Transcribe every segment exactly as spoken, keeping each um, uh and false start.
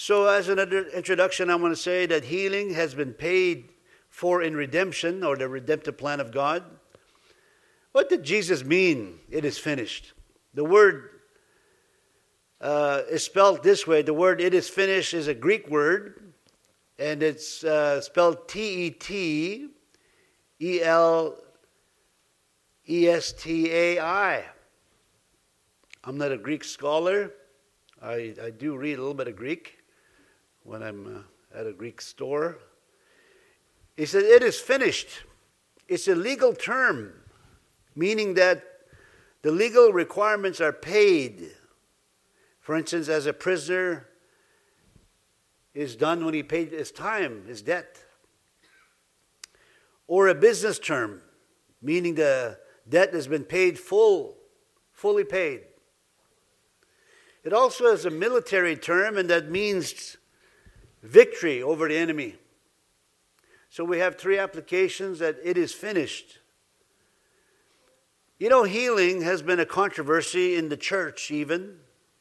So as an introduction, I want to say that healing has been paid for in redemption, or the redemptive plan of God. What did Jesus mean, it is finished? The word uh, is spelled this way. The word it is finished is a Greek word, and it's uh, spelled T E T E L E S T A I. I'm not a Greek scholar. I, I do read a little bit of Greek when I'm uh, at a Greek store. He said, it is finished. It's a legal term, meaning that the legal requirements are paid. For instance, as a prisoner is done when he paid his time, his debt. Or a business term, meaning the debt has been paid full, fully paid. It also is a military term, and that means victory over the enemy. So we have three applications that it is finished. You know, healing has been a controversy in the church even.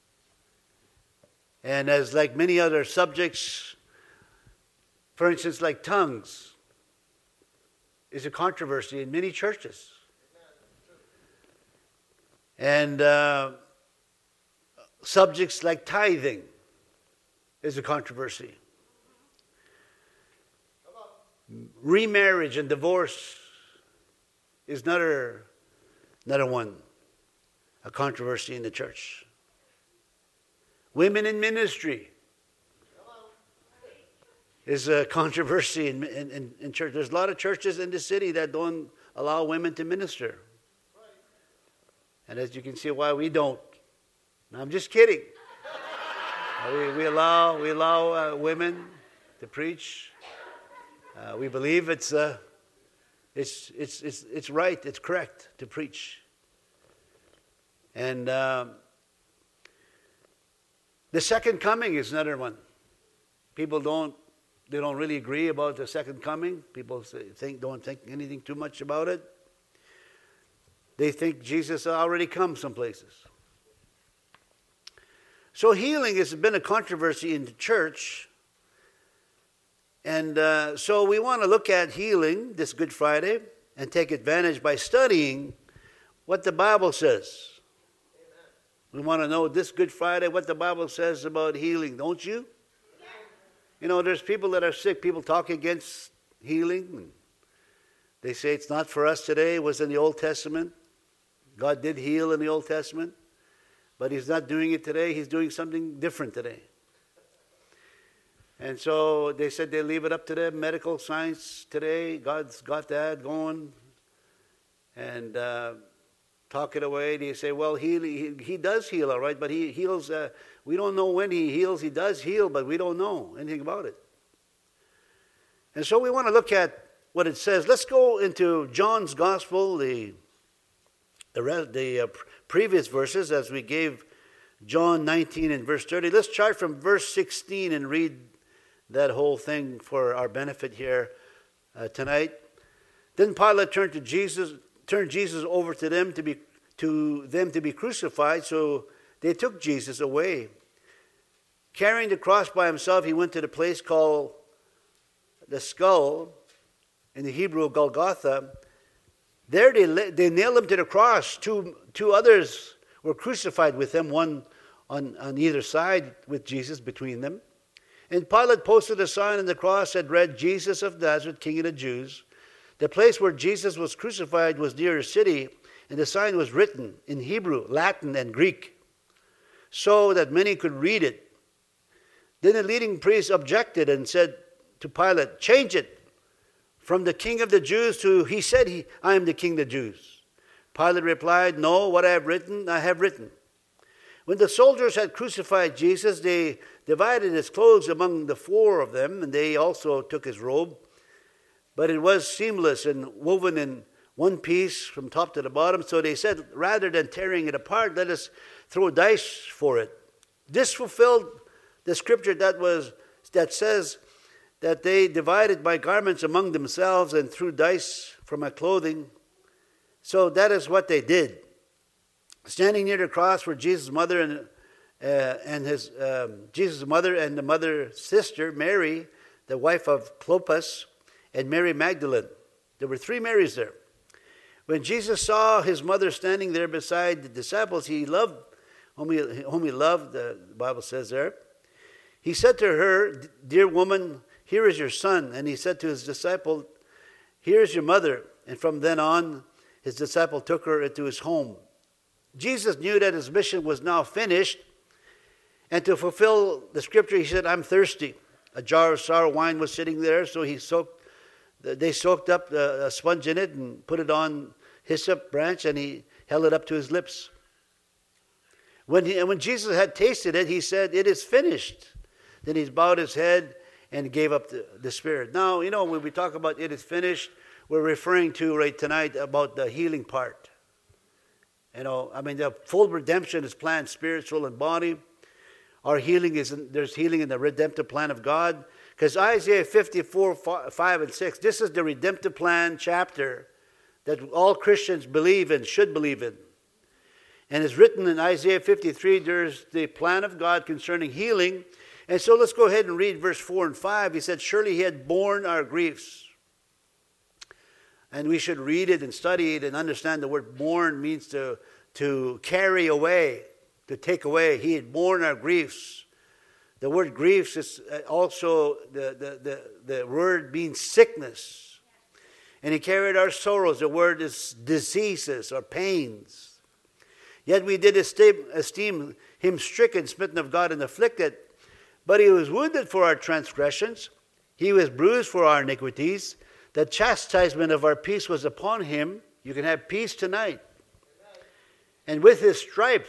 And as like many other subjects, for instance, like tongues, is a controversy in many churches. And uh, subjects like tithing is a controversy. Remarriage and divorce is another, another one, a controversy in the church. Women in ministry is a controversy in, in, in church. There's a lot of churches in the city that don't allow women to minister. And as you can see why we don't. No, I'm just kidding. we, we allow, we allow uh, women to preach. Uh, we believe it's, uh, it's, it's, it's, it's right, it's correct to preach. And uh, the second coming is another one. People don't, they don't really agree about the second coming. People say, think, don't think anything too much about it. They think Jesus already come some places. So healing has been a controversy in the church. And uh, so we want to look at healing this Good Friday and take advantage by studying what the Bible says. Amen. We want to know this Good Friday what the Bible says about healing, don't you? Yeah. You know, there's people that are sick. People talk against healing. They say it's not for us today. It was in the Old Testament. God did heal in the Old Testament. But He's not doing it today. He's doing something different today. And so they said they leave it up to the medical science today. God's got that going. And uh, talk it away. They say, well, he, he, he does heal, all right, but He heals. Uh, we don't know when He heals. He does heal, but we don't know anything about it. And so we want to look at what it says. Let's go into John's Gospel, the, the, rest, the uh, previous verses, as we gave John nineteen and verse thirty. Let's start from verse sixteen and read that whole thing for our benefit here uh, tonight. Then Pilate turned to Jesus, turned Jesus over to them to be to them to be crucified. So they took Jesus away. Carrying the cross by himself, he went to the place called the Skull, in the Hebrew Golgotha. There they they nailed him to the cross. Two two others were crucified with him, one on, on either side with Jesus between them. And Pilate posted a sign on the cross that read, Jesus of Nazareth, King of the Jews. The place where Jesus was crucified was near a city, and the sign was written in Hebrew, Latin, and Greek, so that many could read it. Then the leading priests objected and said to Pilate, change it from the King of the Jews to, he said, he, I am the King of the Jews. Pilate replied, no, what I have written, I have written. When the soldiers had crucified Jesus, they divided his clothes among the four of them, and they also took his robe. But it was seamless and woven in one piece from top to the bottom. So they said, rather than tearing it apart, let us throw dice for it. This fulfilled the scripture that was that says that they divided my garments among themselves and threw dice for my clothing. So that is what they did. Standing near the cross were Jesus' mother and, uh, and his um, Jesus' mother and the mother's sister, Mary, the wife of Clopas, and Mary Magdalene. There were three Marys there. When Jesus saw his mother standing there beside the disciples he loved, whom he, whom he loved, the Bible says there, he said to her, "Dear woman, here is your son." And he said to his disciple, "Here is your mother." And from then on, his disciple took her into his home. Jesus knew that his mission was now finished. And to fulfill the scripture, he said, "I'm thirsty." A jar of sour wine was sitting there, so he soaked, they soaked up a sponge in it and put it on hyssop branch, and he held it up to his lips. When, he, when Jesus had tasted it, he said, "It is finished." Then he bowed his head and gave up the, the spirit. Now, you know, when we talk about "it is finished," we're referring to right tonight about the healing part. You know, I mean, the full redemption is planned, spirit, soul, and body. Our healing is, in, there's healing in the redemptive plan of God. Because Isaiah fifty-four, five and six, this is the redemptive plan chapter that all Christians believe in, should believe in. And it's written in Isaiah fifty-three, there's the plan of God concerning healing. And so let's go ahead and read verse four and five. He said, "Surely he had borne our griefs." And we should read it and study it and understand the word borne means to, to carry away, to take away. He had borne our griefs. The word griefs is also, the, the, the, the word means sickness. And he carried our sorrows. The word is diseases or pains. Yet we did esteem, esteem him stricken, smitten of God, and afflicted. But he was wounded for our transgressions. He was bruised for our iniquities. The chastisement of our peace was upon him. You can have peace tonight. And with his stripes,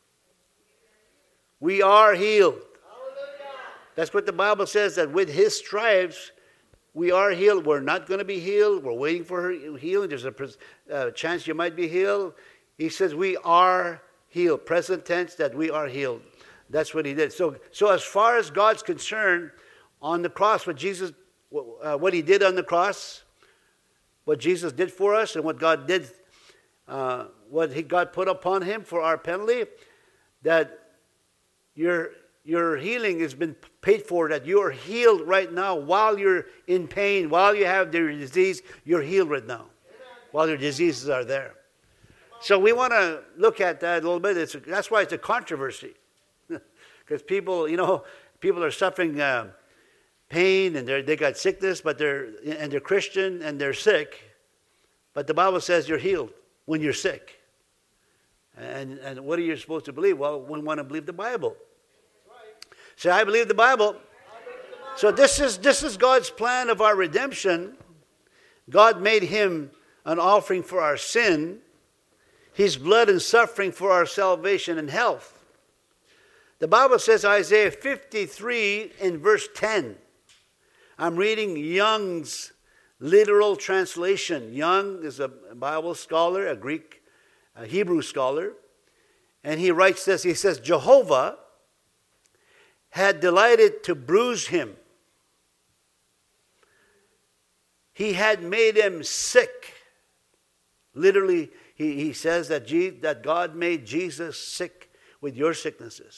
we are healed. That's what the Bible says, that with his stripes, we are healed. We're not going to be healed. We're waiting for her healing. There's a uh, chance you might be healed. He says we are healed. Present tense, that we are healed. That's what he did. So, so as far as God's concerned, on the cross, what Jesus, uh, what he did on the cross, what Jesus did for us, and what God did, uh, what he God put upon him for our penalty, that your your healing has been paid for. That you are healed right now while you're in pain, while you have the disease. You're healed right now, while your diseases are there. So we want to look at that a little bit. It's, that's why it's a controversy. Because people, you know, people are suffering uh, pain and they got sickness, but they're and they're Christian and they're sick. But the Bible says you're healed when you're sick. And and what are you supposed to believe? Well, we want to believe the Bible. Say, I believe the Bible. So this is this is God's plan of our redemption. God made him an offering for our sin, his blood and suffering for our salvation and health. The Bible says, Isaiah fifty-three in verse ten. I'm reading Young's literal translation. Young is a Bible scholar, a Greek, a Hebrew scholar. And he writes this, he says, Jehovah had delighted to bruise him. He had made him sick. Literally, he, he says that, Je- that God made Jesus sick with your sicknesses.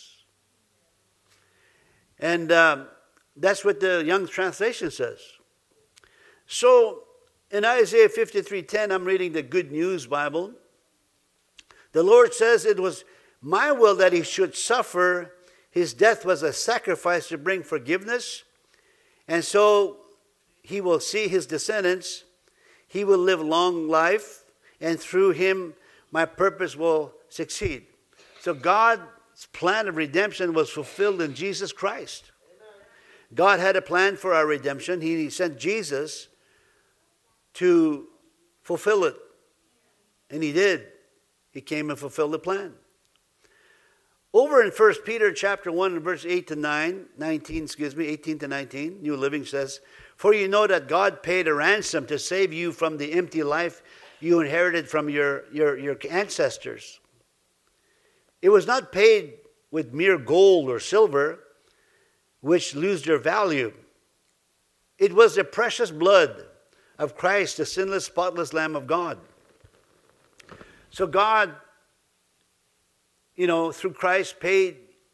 And um, that's what the Young's translation says. So in Isaiah fifty-three ten, I'm reading the Good News Bible. The Lord says it was my will that he should suffer. His death was a sacrifice to bring forgiveness. And so he will see his descendants. He will live long life. And through him, my purpose will succeed. So God's plan of redemption was fulfilled in Jesus Christ. God had a plan for our redemption. He sent Jesus to fulfill it. And he did. He came and fulfilled the plan. Over in First Peter chapter one, verse eight to nine, nineteen, excuse me, eighteen to nineteen, New Living says, For you know that God paid a ransom to save you from the empty life you inherited from your, your, your ancestors. It was not paid with mere gold or silver, which lose their value. It was the precious blood of Christ, the sinless, spotless Lamb of God. So God, you know, through Christ paid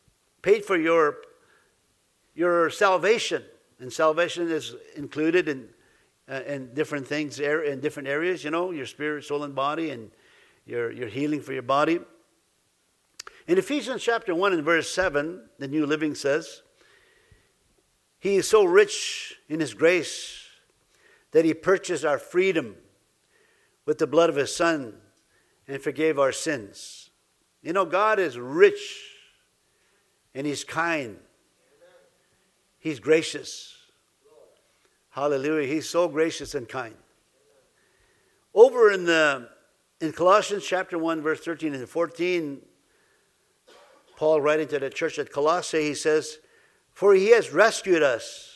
paid for your, your salvation. And salvation is included in, uh, in different things, in different areas, you know, your spirit, soul, and body, and your, your healing for your body. In Ephesians chapter one and verse seven, the New Living says, He is so rich in His grace that He purchased our freedom with the blood of His Son and forgave our sins. You know, God is rich and He's kind. He's gracious. Hallelujah. He's so gracious and kind. Over in the in Colossians chapter one, verse thirteen and fourteen, Paul writing to the church at Colossae, he says, For He has rescued us.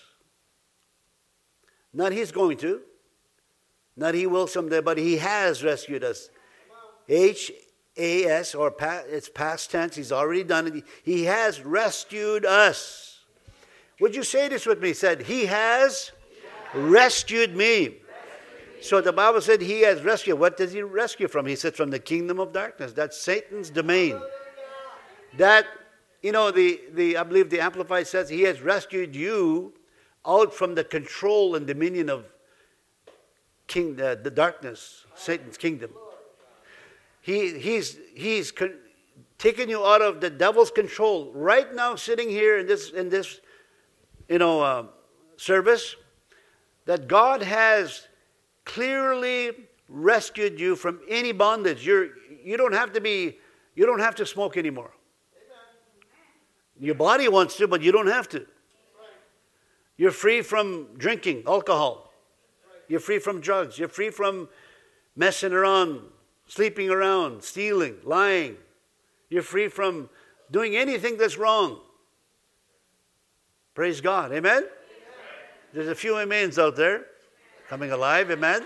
Not He's going to. Not He will someday, but He has rescued us. H A S, or it's past tense. He's already done it. He has rescued us. Would you say this with me? He said, He has rescued me. So the Bible said He has rescued. What does He rescue from? He said from the kingdom of darkness. That's Satan's domain. That, you know, the, the I believe the Amplified says He has rescued you out from the control and dominion of king, the, the darkness, Satan's kingdom. He, he's he's con- taken you out of the devil's control. Right now, sitting here in this in this, you know, uh, service, that God has clearly rescued you from any bondage. You're you don't have to be you don't have to smoke anymore. Your body wants to, but you don't have to. You're free from drinking alcohol. You're free from drugs. You're free from messing around, sleeping around, stealing, lying. You're free from doing anything that's wrong. Praise God. Amen? Amen. There's a few amens out there coming alive. Amen?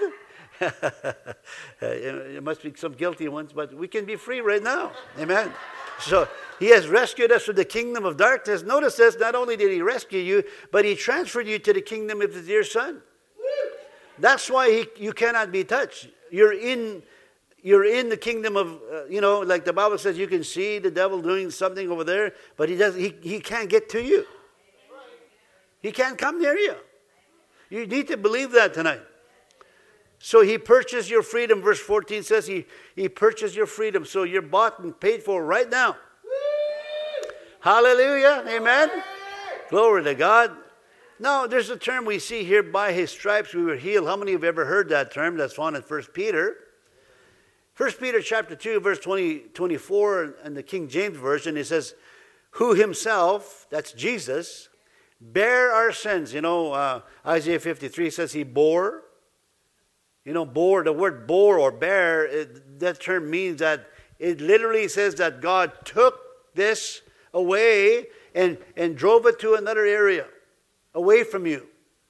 There must be some guilty ones, but we can be free right now. Amen? So He has rescued us from the kingdom of darkness. Notice this, not only did He rescue you, but He transferred you to the kingdom of His dear Son. That's why he, you cannot be touched. You're in, you're in the kingdom of, uh, you know, like the Bible says, you can see the devil doing something over there, but he does. He, he can't get to you. He can't come near you. You need to believe that tonight. So He purchased your freedom. Verse fourteen says He, he purchased your freedom. So you're bought and paid for right now. Hallelujah. Amen. Glory to God. Now, there's a term we see here, by His stripes we were healed. How many have ever heard that term? That's found in First Peter. First Peter chapter two, verse twenty, twenty-four, in the King James Version, it says, who Himself, that's Jesus, bear our sins. You know, uh, Isaiah fifty-three says He bore. You know, bore, the word bore or bear, it, that term means that it literally says that God took this away and, and drove it to another area, away from you.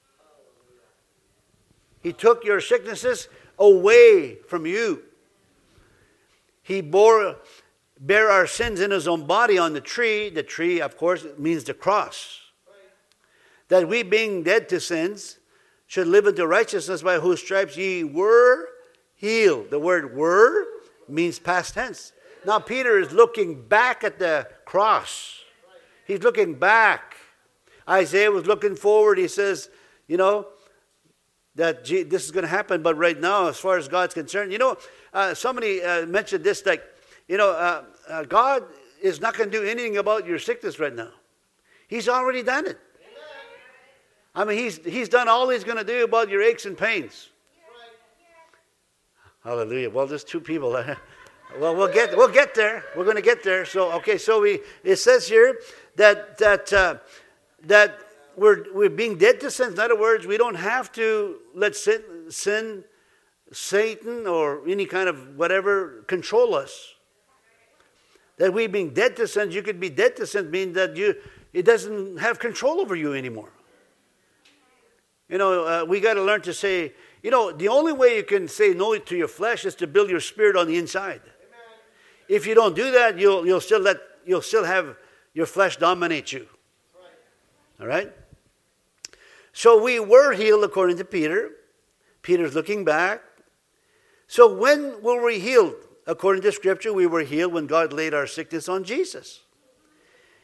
He took your sicknesses away from you. He bore, bare our sins in His own body on the tree. The tree, of course, means the cross. That we, being dead to sins, should live into righteousness, by whose stripes ye were healed. The word were means past tense. Now Peter is looking back at the cross. He's looking back. Isaiah was looking forward. He says, you know, that this is going to happen. But right now, as far as God's concerned, you know, uh, somebody uh, mentioned this, like, you know, uh, uh, God is not going to do anything about your sickness right now. He's already done it. I mean, he's, he's done all He's going to do about your aches and pains. Hallelujah. Well, there's two people. Well, we'll get we'll get there. We're going to get there. So, okay, so we it says here that that uh, that we're we're being dead to sin. In other words, we don't have to let sin, sin, Satan, or any kind of whatever control us. That we being dead to sin, you could be dead to sin, means that you it doesn't have control over you anymore. You know, uh, we got to learn to say, you know, the only way you can say no to your flesh is to build your spirit on the inside. Amen. If you don't do that, you'll you'll still let you'll still have your flesh dominate you. Right. All right. So we were healed according to Peter. Peter's looking back. So when were we healed? According to Scripture, we were healed when God laid our sickness on Jesus.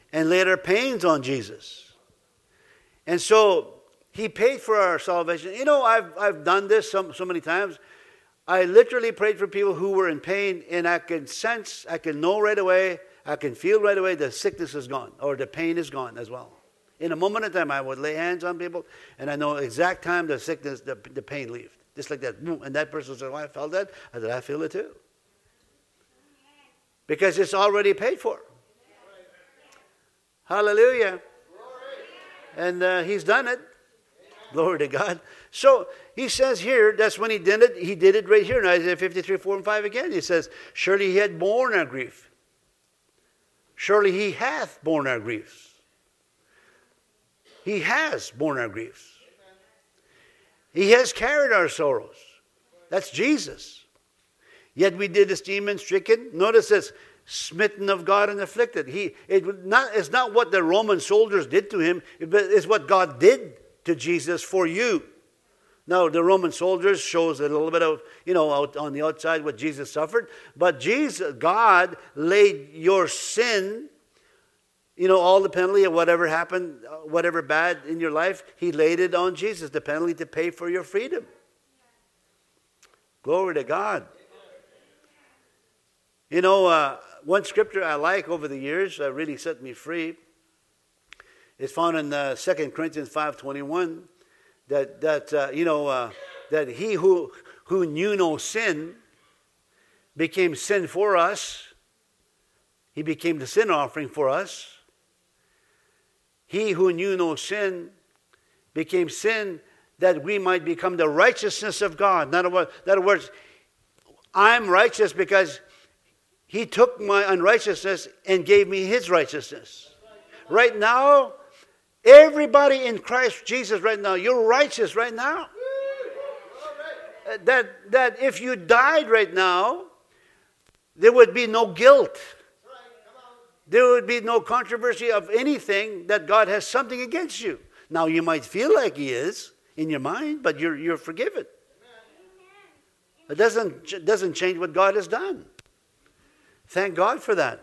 and laid our pains on Jesus. And so he paid for our salvation. You know, I've, I've done this so, so many times. I literally prayed for people who were in pain, and I can sense, I can know right away, I can feel right away the sickness is gone, or the pain is gone as well. In a moment of time, I would lay hands on people, and I know exact time the sickness, the, the pain leaves. Just like that. And that person said, oh, I felt that. I said, I feel it too. Because it's already paid for. Hallelujah. And uh, he's done it. Glory to God. So he says here, that's when he did it. He did it right here in Isaiah fifty-three, four and five again. He says, surely he had borne our grief. Surely he hath borne our griefs. He has borne our griefs. He has carried our sorrows. That's Jesus. Yet we did esteem him stricken. Notice this, smitten of God and afflicted. He, it not, it's not what the Roman soldiers did to him, but it's what God did to Jesus for you. Now, the Roman soldiers shows a little bit of, you know, out on the outside what Jesus suffered. But Jesus, God laid your sin, you know, all the penalty of whatever happened, whatever bad in your life, he laid it on Jesus, the penalty to pay for your freedom. Glory to God. You know, uh, one scripture I like over the years, uh, really set me free, is found in uh, Second Corinthians five twenty-one, that, that uh, you know, uh, that he who, who knew no sin became sin for us. He became the sin offering for us. He who knew no sin became sin that we might become the righteousness of God. In other words, in other words, I'm righteous because he took my unrighteousness and gave me his righteousness. Right now, everybody in Christ Jesus right now, you're righteous right now. That, that if you died right now, there would be no guilt. There would be no controversy of anything that God has something against you. Now, you might feel like he is in your mind, but you're, you're forgiven. It doesn't, doesn't change what God has done. Thank God for that.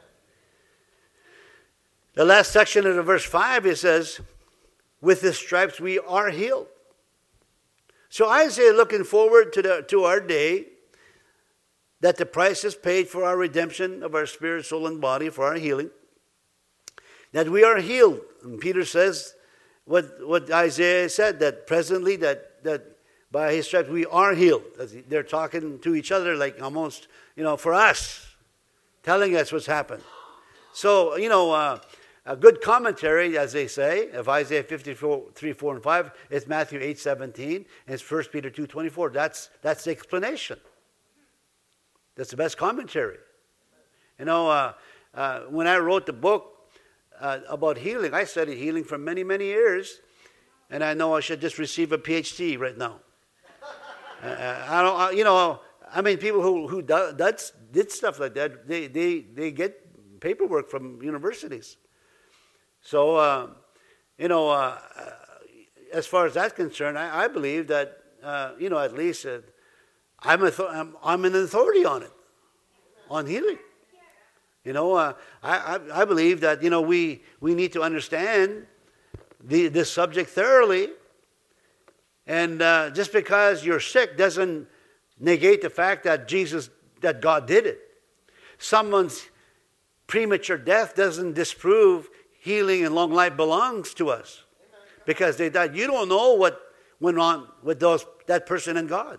The last section of verse five, it says, with his stripes we are healed. So Isaiah looking forward to, the, to our day, that the price is paid for our redemption of our spirit, soul, and body, for our healing. That we are healed. And Peter says what, what Isaiah said, that presently, that, that by his stripes we are healed. They're talking to each other like almost, you know, for us, telling us what's happened. So, you know, uh, a good commentary, as they say, of Isaiah fifty-three, four, and five, is Matthew eight, seventeen, and it's First Peter two, twenty-four. That's, that's the explanation. That's the best commentary. You know, uh, uh, when I wrote the book uh, about healing, I studied healing for many, many years, and I know I should just receive a P H D right now. uh, I don't, uh, you know, I mean, people who who do, that's, did stuff like that, they they they get paperwork from universities. So, uh, you know, uh, as far as that's concerned, I, I believe that uh, you know, at least. Uh, I'm, a, I'm, I'm an authority on it, on healing. You know, uh, I, I, I believe that, you know, we, we need to understand the, this subject thoroughly. And uh, just because you're sick doesn't negate the fact that Jesus, that God did it. Someone's premature death doesn't disprove healing and long life belongs to us. Because they died. You don't know what went on with those, that person and God.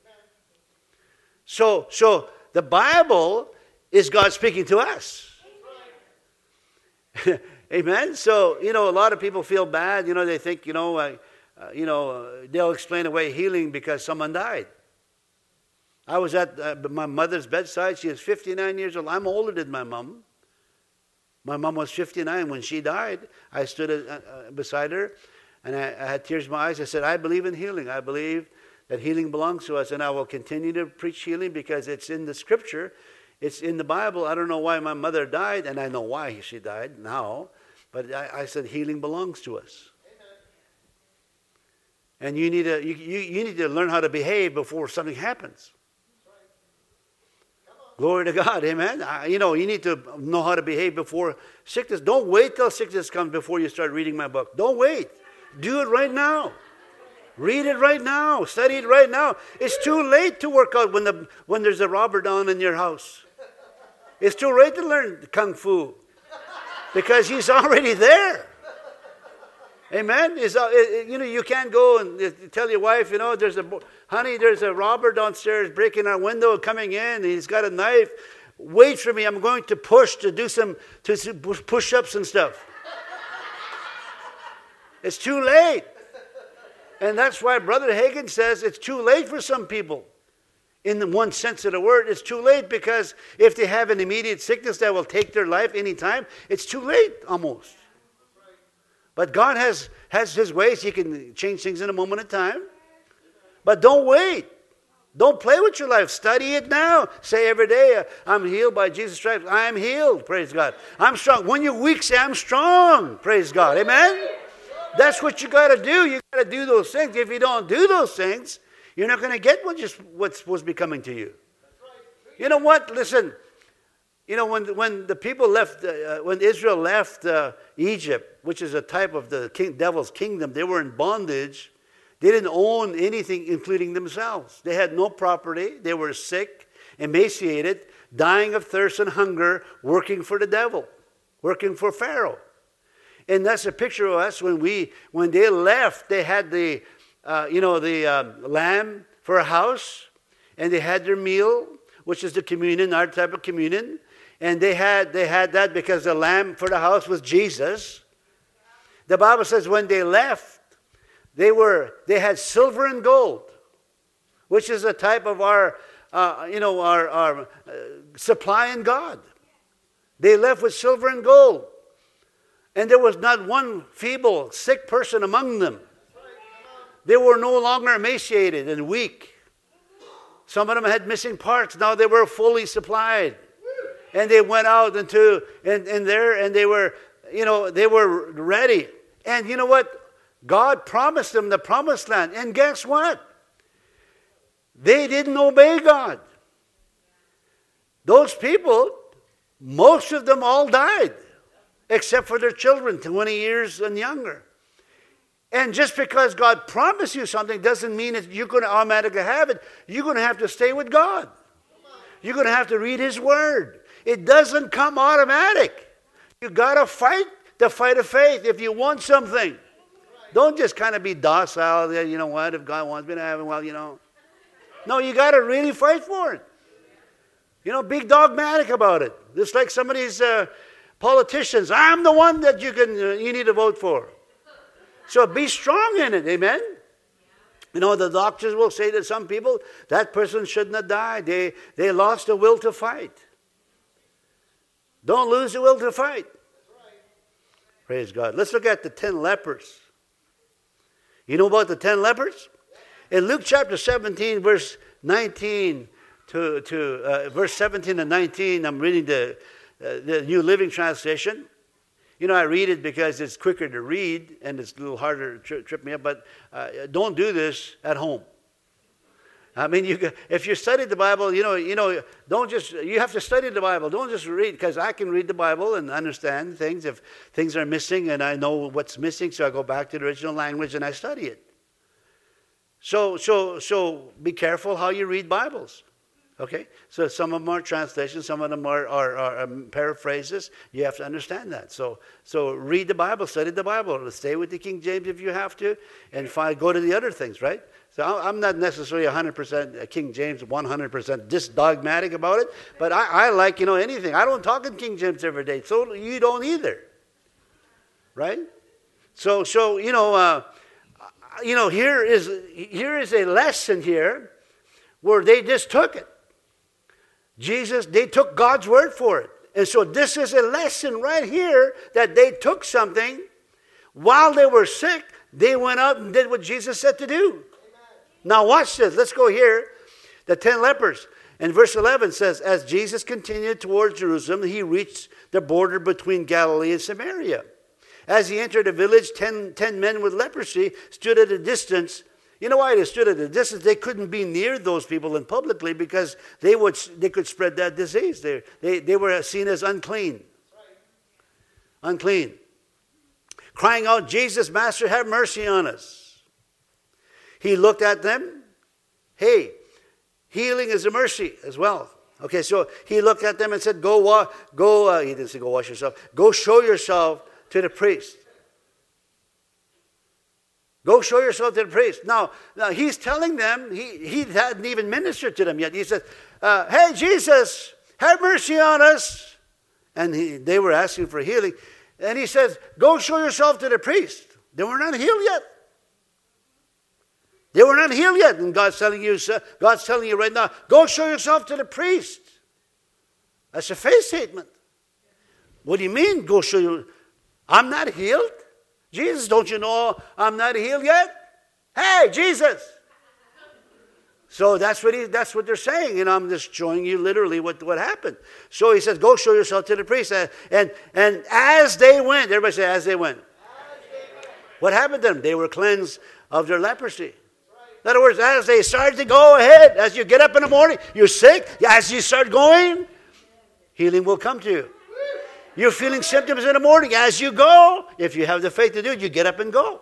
So, so the Bible is God speaking to us. Amen. So, you know, a lot of people feel bad. You know, they think, you know, uh, uh, you know, uh, they'll explain away healing because someone died. I was at uh, my mother's bedside. She is fifty-nine years old. I'm older than my mom. My mom was fifty-nine when she died. I stood uh, uh, beside her, and I, I had tears in my eyes. I said, I believe in healing. I believe that healing belongs to us, and I will continue to preach healing because it's in the scripture. It's in the Bible. I don't know why my mother died, and I know why she died now, but I, I said healing belongs to us. Amen. And you need to you, you, you need to learn how to behave before something happens. That's right. Come on. Glory to God, amen. I, you know, you need to know how to behave before sickness. Don't wait till sickness comes before you start reading my book. Don't wait. Do it right now. Read it right now. Study it right now. It's too late to work out when the when there's a robber down in your house. It's too late to learn Kung Fu because he's already there. Amen. It's, uh, it, you know, you can't go and tell your wife, you know, there's a honey, there's a robber downstairs breaking our window, coming in. He's got a knife. Wait for me. I'm going to push to do some to push-ups and stuff. It's too late. And that's why Brother Hagin says it's too late for some people. In the one sense of the word, it's too late because if they have an immediate sickness that will take their life anytime, it's too late almost. But God has, has His ways. He can change things in a moment of time. But don't wait. Don't play with your life. Study it now. Say every day, I'm healed by Jesus' stripes. I am healed. Praise God. I'm strong. When you're weak, say I'm strong. Praise God. Amen? That's what you got to do. You got to do those things. If you don't do those things, you're not going to get what just, what's supposed to be coming to you. You know what? Listen. You know, when when the people left, uh, when Israel left uh, Egypt, which is a type of the king, devil's kingdom, they were in bondage. They didn't own anything, including themselves. They had no property. They were sick, emaciated, dying of thirst and hunger, working for the devil, working for Pharaoh. And that's a picture of us when we when they left. They had the uh, you know the um, lamb for a house, and they had their meal, which is the communion, our type of communion. And they had they had that because the lamb for the house was Jesus. The Bible says when they left, they were they had silver and gold, which is a type of our uh, you know our, our uh, supply in God. They left with silver and gold, and there was not one feeble, sick person among them. They were no longer emaciated and weak. Some of them had missing parts. Now they were fully supplied. And they went out into and, and there and they were, you know, they were ready. And you know what? God promised them the promised land. And guess what? They didn't obey God. Those people, most of them all died, except for their children, twenty years and younger. And just because God promised you something doesn't mean that you're going to automatically have it. You're going to have to stay with God. You're going to have to read His Word. It doesn't come automatic. You got to fight the fight of faith if you want something. Don't just kind of be docile. You know what? If God wants me to have it, well, you know. No, you got to really fight for it. You know, be dogmatic about it. Just like some of these uh, politicians. I'm the one that you can uh, you need to vote for. So be strong in it. Amen. You know, the doctors will say to some people, that person shouldn't have died. They, they lost the will to fight. Don't lose the will to fight. Praise God. Let's look at the ten lepers. You know about the ten lepers? In Luke chapter seventeen, verse nineteen to, to uh, verse seventeen and nineteen, I'm reading the, uh, the New Living Translation. You know, I read it because it's quicker to read and it's a little harder to tri- trip me up, but uh, don't do this at home. I mean, you, if you study the Bible, you know, you know, don't just, you have to study the Bible. Don't just read, because I can read the Bible and understand things if things are missing and I know what's missing, so I go back to the original language and I study it. So, so, so be careful how you read Bibles. Okay? So some of them are translations, some of them are, are, are um, paraphrases. You have to understand that. So, so read the Bible, study the Bible. Stay with the King James if you have to, and find, go to the other things, right? So I'm not necessarily one hundred percent King James, one hundred percent just dogmatic about it, but I, I like, you know, anything. I don't talk in King James every day, so you don't either, right? So, so you know, uh, you know, here is here is a lesson here where they just took it. Jesus, they took God's word for it. And so this is a lesson right here that they took something while they were sick. They went out and did what Jesus said to do. Now watch this. Let's go here. The ten lepers. And verse eleven says, as Jesus continued towards Jerusalem, he reached the border between Galilee and Samaria. As he entered a village, ten, ten men with leprosy stood at a distance You know why they stood at a distance? They couldn't be near those people and publicly because they would they could spread that disease. They, they, they were seen as unclean. Unclean. Crying out, Jesus, Master, have mercy on us. He looked at them. Hey, healing is a mercy as well. Okay, so he looked at them and said, go, wa- go. Uh, he didn't say go wash yourself. Go show yourself to the priest. Go show yourself to the priest. Now, now he's telling them, he, he hadn't even ministered to them yet. He said, uh, hey, Jesus, have mercy on us. And he, they were asking for healing. And he says, go show yourself to the priest. They were not healed yet. They were not healed yet. And God's telling you, God's telling you right now, go show yourself to the priest. That's a faith statement. What do you mean, go show you? I'm not healed? Jesus, don't you know I'm not healed yet? Hey, Jesus. So that's what he, that's what they're saying. And I'm just showing you literally what, what happened. So he says, go show yourself to the priest. And, and, and as they went, everybody say, as they went. As they went. What happened to them? They were cleansed of their leprosy. In other words, as they started to go ahead, as you get up in the morning, you're sick, as you start going, healing will come to you. You're feeling symptoms in the morning. As you go, if you have the faith to do it, you get up and go.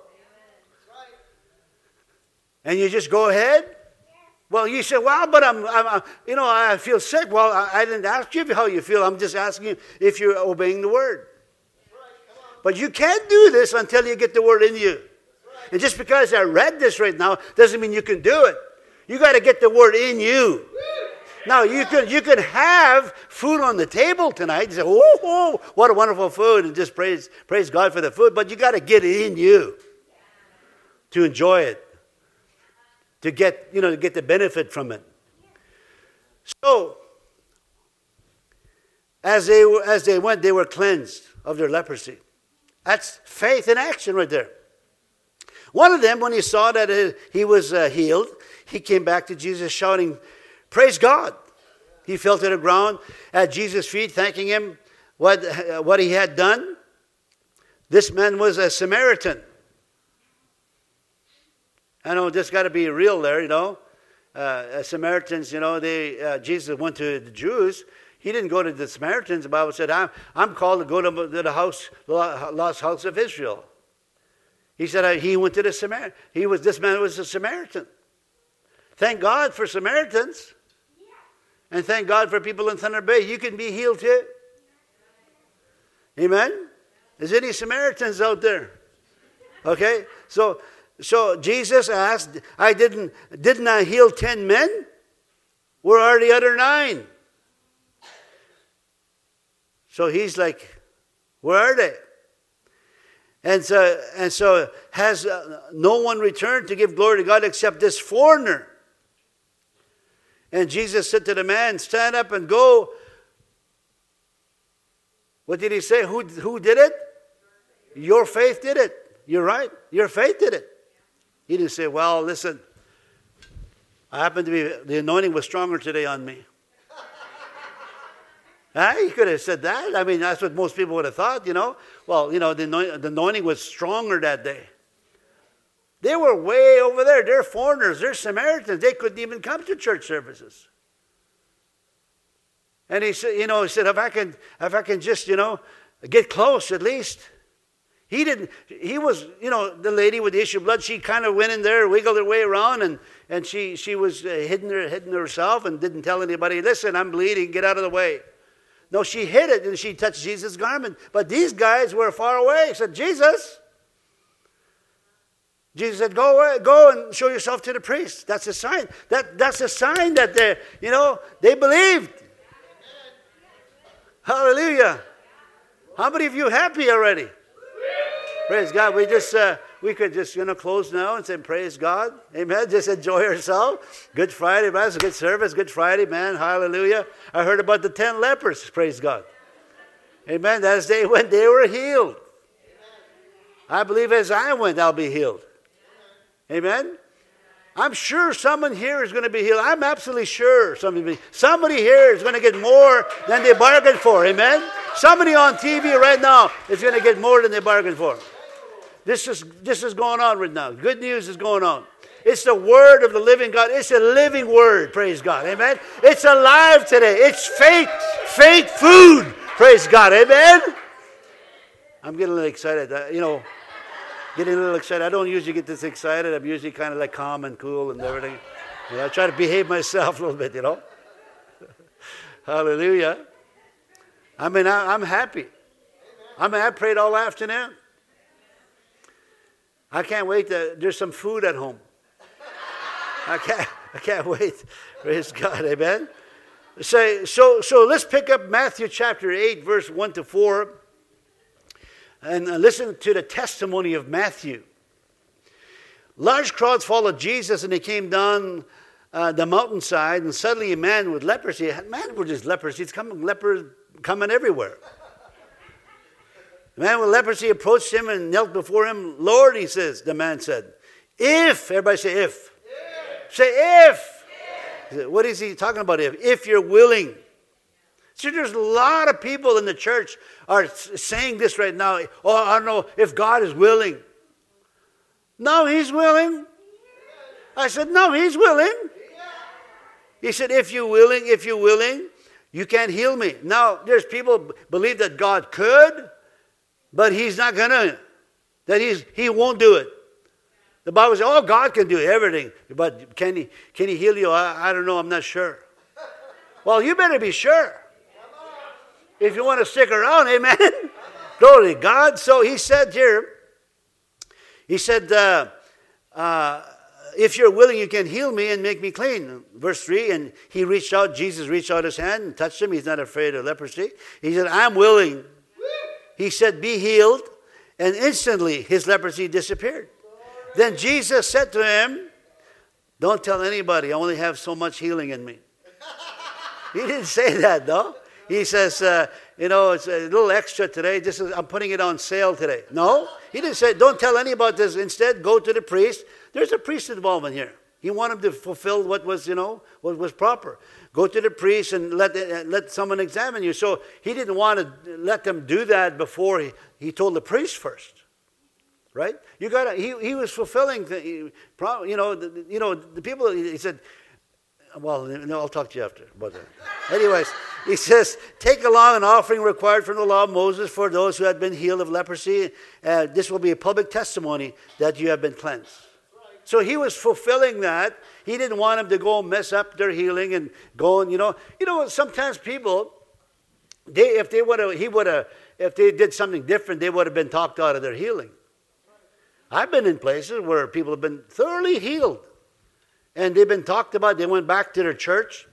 And you just go ahead. Well, you say, well, but I'm, I'm you know, I feel sick. Well, I, I didn't ask you how you feel. I'm just asking you if you're obeying the word. But you can't do this until you get the word in you. And just because I read this right now doesn't mean you can do it. You got to get the word in you. Now, you can you can have food on the table tonight. You say, oh, oh, what a wonderful food, and just praise, praise God for the food. But you got to get it in you to enjoy it, to get, you know, to get the benefit from it. So, as they, as they went, they were cleansed of their leprosy. That's faith in action right there. One of them, when he saw that he was uh, healed, he came back to Jesus shouting, praise God. He fell to the ground at Jesus' feet, thanking him what, uh, what he had done. This man was a Samaritan. I know this got to be real there, you know. Uh, Samaritans, you know, they uh, Jesus went to the Jews. He didn't go to the Samaritans. The Bible said, I'm, I'm called to go to the house, lost house of Israel. He said he went to the Samaritan. He was this man was a Samaritan. Thank God for Samaritans, and thank God for people in Thunder Bay. You can be healed too. Amen. Is any Samaritans out there? Okay, so so Jesus asked, "I didn't didn't I heal ten men? Where are the other nine?" So he's like, "Where are they?" And so, and so has uh, no one returned to give glory to God except this foreigner? And Jesus said to the man, stand up and go. What did he say? Who, who did it? Your faith did it. You're right. Your faith did it. He didn't say, well, listen, I happen to be, the anointing was stronger today on me. Huh? He could have said that. I mean, that's what most people would have thought, you know. Well, you know, the anointing, the anointing was stronger that day. They were way over there. They're foreigners. They're Samaritans. They couldn't even come to church services. And he said, you know, he said, if I can, if I can just, you know, get close at least. He didn't, he was, you know, the lady with the issue of blood, she kind of went in there, wiggled her way around, and, and she, she was uh, hidden, her, hidden herself and didn't tell anybody, listen, I'm bleeding, get out of the way. No, she hid it and she touched Jesus' garment. But these guys were far away. He said, Jesus. Jesus said, go away, go and show yourself to the priest. That's a sign. That, that's a sign that they, you know, they believed. Hallelujah. How many of you happy already? Praise God. We just, uh, we could just, you know, close now and say, praise God. Amen. Just enjoy yourself. Good Friday, man. It's a good service. Good Friday, man. Hallelujah. I heard about the ten lepers. Praise God. Amen. As they went, they were healed. I believe as I went, I'll be healed. Amen. I'm sure someone here is going to be healed. I'm absolutely sure somebody, somebody here is going to get more than they bargained for. Amen. Somebody on T V right now is going to get more than they bargained for. This is, this is going on right now. Good news is going on. It's the word of the living God. It's a living word, praise God, amen. It's alive today. It's faith, faith food, praise God, amen. I'm getting a little excited, uh, you know, getting a little excited. I don't usually get this excited. I'm usually kind of like calm and cool and everything. You know, I try to behave myself a little bit, you know. Hallelujah. I mean, I, I'm happy. I mean, I prayed all afternoon. I can't wait. To, there's some food at home. I can't. I can't wait. Praise God. Amen. So, so, so let's pick up Matthew chapter eight, verse one to four, and listen to the testimony of Matthew. Large crowds followed Jesus, and they came down uh, the mountainside, and suddenly a man with leprosy. Man with his leprosy. It's coming. Lepers coming everywhere. The man with leprosy approached him and knelt before him. Lord, he says, the man said, if, everybody say if. If. Say if. If. What is he talking about if? If you're willing. See, there's a lot of people in the church are saying this right now. Oh, I don't know if God is willing. No, he's willing. I said, no, he's willing. He said, if you're willing, if you're willing, you can't heal me. Now, there's people believe that God could, but he's not going to. That he's, he won't do it. The Bible says, oh, God can do everything. But can he, can he heal you? I, I don't know. I'm not sure. Well, you better be sure. If you want to stick around, amen. Glory to God. So he said here, he said, uh, uh, if you're willing, you can heal me and make me clean. Verse three, and he reached out, Jesus reached out his hand and touched him. He's not afraid of leprosy. He said, I'm willing. He said, be healed. And instantly his leprosy disappeared. Then Jesus said to him, don't tell anybody, I only have so much healing in me. He didn't say that, though. He says, uh, you know, it's a little extra today. This is, I'm putting it on sale today. No, he didn't say, don't tell anybody about this. Instead, go to the priest. There's a priest involvement here. He wanted to fulfill what was, you know, what was proper. Go to the priest and let uh, let someone examine you. So he didn't want to let them do that before he, he told the priest first. Right? You got he he was fulfilling the, you know, the, you know, the people, he said, well, no, I'll talk to you after about that. Anyways, he says, take along an offering required from the law of Moses for those who had been healed of leprosy. Uh, this will be a public testimony that you have been cleansed. So he was fulfilling that. He didn't want them to go mess up their healing and go and, you know. You know, sometimes people, they if they would have, he would have, if they did something different, they would have been talked out of their healing. I've been in places where people have been thoroughly healed. And they've been talked about. They went back to their church.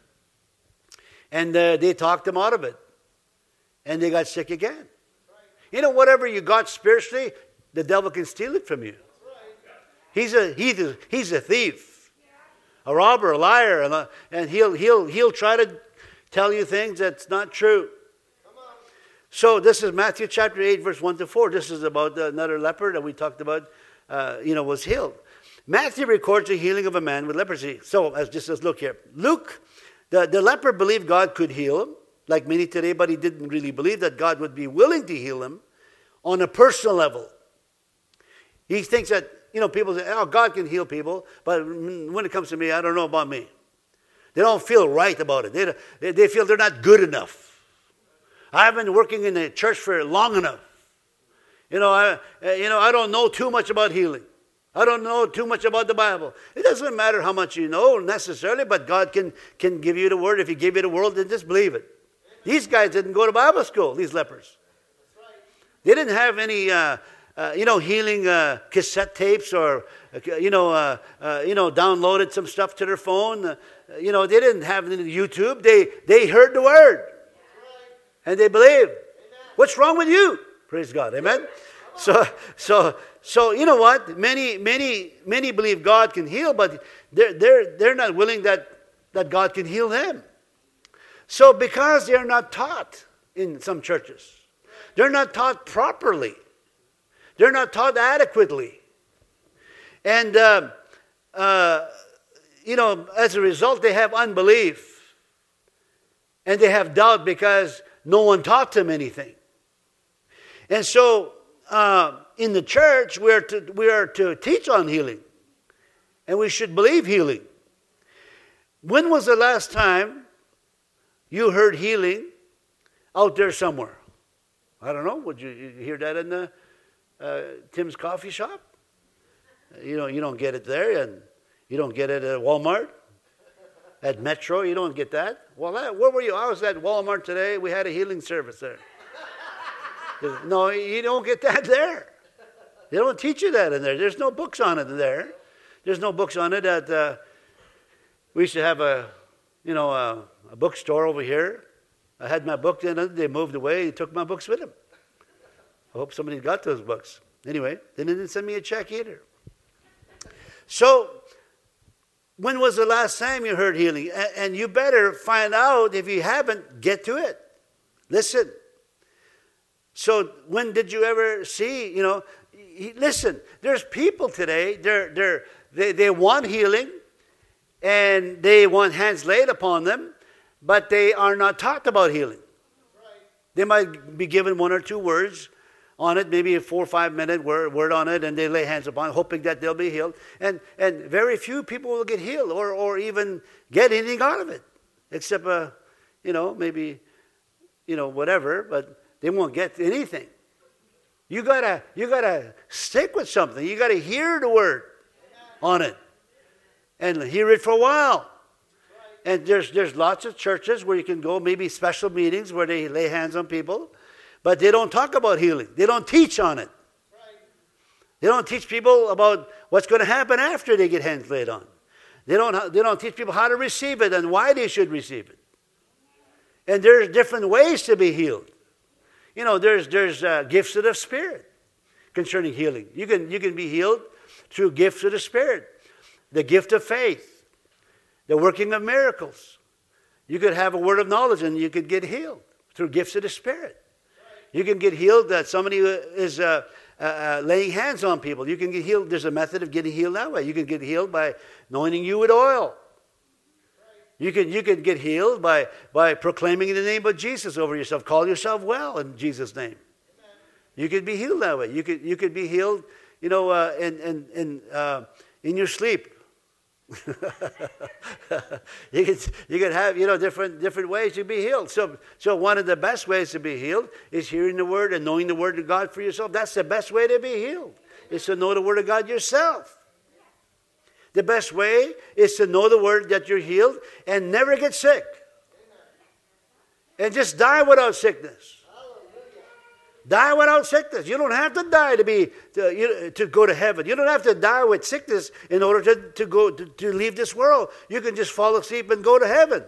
And uh, they talked them out of it. And they got sick again. You know, whatever you got spiritually, the devil can steal it from you. He's a he's a, he's a thief, a robber, a liar, and, a, and he'll he'll he'll try to tell you things that's not true. So this is Matthew chapter eight, verse one to four. This is about another leper that we talked about. Uh, you know, was healed. Matthew records the healing of a man with leprosy. So as just let's look here. Luke, the, the leper believed God could heal him, like many today, but he didn't really believe that God would be willing to heal him on a personal level. He thinks that, you know, people say, oh, God can heal people, but when it comes to me, I don't know about me. They don't feel right about it. They, they feel they're not good enough. I haven't been working in the church for long enough. You know, I, you know, I don't know too much about healing. I don't know too much about the Bible. It doesn't matter how much you know necessarily, but God can, can give you the word. If he gave you the word, then just believe it. These guys didn't go to Bible school, these lepers. They didn't have any... Uh, Uh, you know, healing uh, cassette tapes, or uh, you know, uh, uh, you know, downloaded some stuff to their phone. Uh, you know, they didn't have any YouTube. They they heard the word, and they believed. Amen. What's wrong with you? Praise God, amen. So so so you know what? Many many many believe God can heal, but they're they're they're not willing that that God can heal them. So because they're not taught in some churches, they're not taught properly. They're not taught adequately. And, uh, uh, you know, as a result, they have unbelief. And they have doubt because no one taught them anything. And so, uh, in the church, we are, to, we are to teach on healing. And we should believe healing. When was the last time you heard healing out there somewhere? I don't know. Would you, you hear that in the uh, Tim's coffee shop? You know, you don't get it there, and you don't get it at Walmart, at Metro. You don't get that. Well, that, where were you? I was at Walmart today. We had a healing service there. No, you don't get that there. They don't teach you that in there. There's no books on it there. There's no books on it. At uh, we used to have a, you know, a, a bookstore over here. I had my book in it. They moved away. They took my books with them. I hope somebody got those books. Anyway, they didn't send me a check either. So, when was the last time you heard healing? And you better find out. If you haven't, get to it. Listen. So, when did you ever see, you know, listen, there's people today, they're, they're, they, they want healing, and they want hands laid upon them, but they are not taught about healing. They might be given one or two words on it, maybe a four or five minute word, word on it, and they lay hands upon it, hoping that they'll be healed. And and very few people will get healed or, or even get anything out of it, except, uh, you know, maybe, you know, whatever, but they won't get anything. You gotta, you gotta stick with something. You gotta hear the word on it, and hear it for a while. And there's there's lots of churches where you can go, maybe special meetings where they lay hands on people, but they don't talk about healing. They don't teach on it. They don't teach people about what's going to happen after they get hands laid on. They don't they don't teach people how to receive it and why they should receive it. And there's different ways to be healed. You know, there's there's uh, gifts of the Spirit concerning healing. You can you can be healed through gifts of the Spirit, the gift of faith, the working of miracles. You could have a word of knowledge and you could get healed through gifts of the Spirit. You can get healed that somebody is uh, uh, uh, laying hands on people. You can get healed. There's a method of getting healed that way. You can get healed by anointing you with oil. You can you can get healed by, by proclaiming the name of Jesus over yourself. Call yourself well in Jesus' name. You could be healed that way. You could you could be healed, you know, uh, in in in uh, in your sleep. you could you could have, you know, different different ways to be healed. So so one of the best ways to be healed is hearing the word and knowing the word of God for yourself. That's the best way to be healed. Is to know the word of God yourself. The best way is to know the word that you're healed and never get sick. And just die without sickness. Die without sickness. You don't have to die to be to, you, to go to heaven. You don't have to die with sickness in order to, to go to, to leave this world. You can just fall asleep and go to heaven.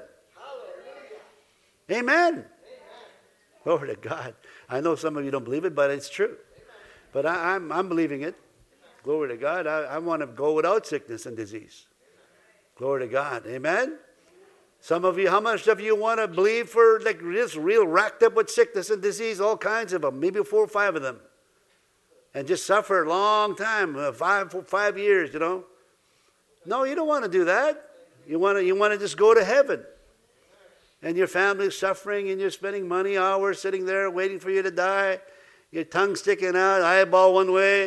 Amen. Amen. Glory to God. I know some of you don't believe it, but it's true. But I, I'm I'm believing it. Glory to God. I, I want to go without sickness and disease. Glory to God. Amen. Some of you, how much of you want to believe for like this real racked up with sickness and disease, all kinds of them, maybe four or five of them, and just suffer a long time, uh, five five years, you know? No, you don't want to do that. You want to you want to just go to heaven, and your family's suffering, and you're spending money hours sitting there waiting for you to die, your tongue sticking out, eyeball one way.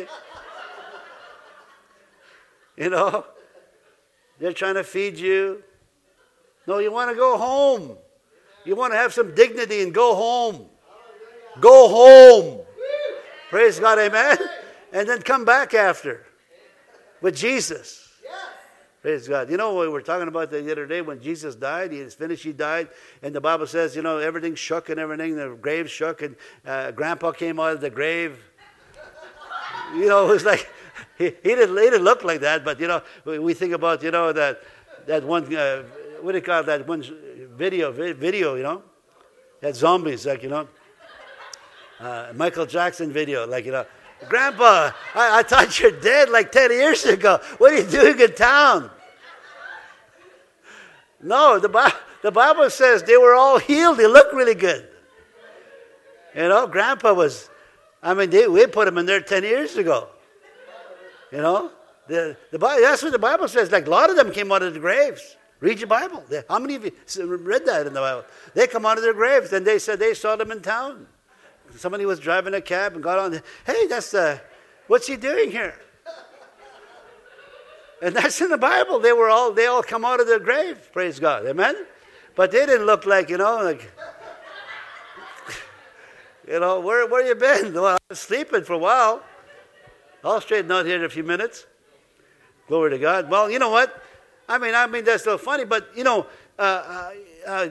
You know, they're trying to feed you. No, you want to go home. You want to have some dignity and go home. Go home. Praise God, amen. And then come back after with Jesus. Praise God. You know what we were talking about the other day when Jesus died? He was finished, he died. And the Bible says, you know, everything shook and everything. The grave shook and uh, Grandpa came out of the grave. You know, it was like, he, he, didn't, he didn't look like that. But, you know, we, we think about, you know, that, that one... Uh, what do you call that one video, video, you know? That zombies, like, you know? Uh, Michael Jackson video, like, you know, Grandpa, I, I thought you're dead like ten years ago. What are you doing in town? No, the, Bi- the Bible says they were all healed. They looked really good. You know, Grandpa was, I mean, they, we put him in there ten years ago. You know? The, the That's what the Bible says. Like, a lot of them came out of the graves. Read your Bible. How many of you read that in the Bible? They come out of their graves, and they said they saw them in town. Somebody was driving a cab and got on. Hey, that's the, what's he doing here? And that's in the Bible. They were all, they all come out of their grave, praise God, amen? But they didn't look like, you know, like, you know, where where you been? Well, I was sleeping for a while. I'll straighten out here in a few minutes. Glory to God. Well, you know what? I mean, I mean that's a little funny, but you know, uh, uh, uh,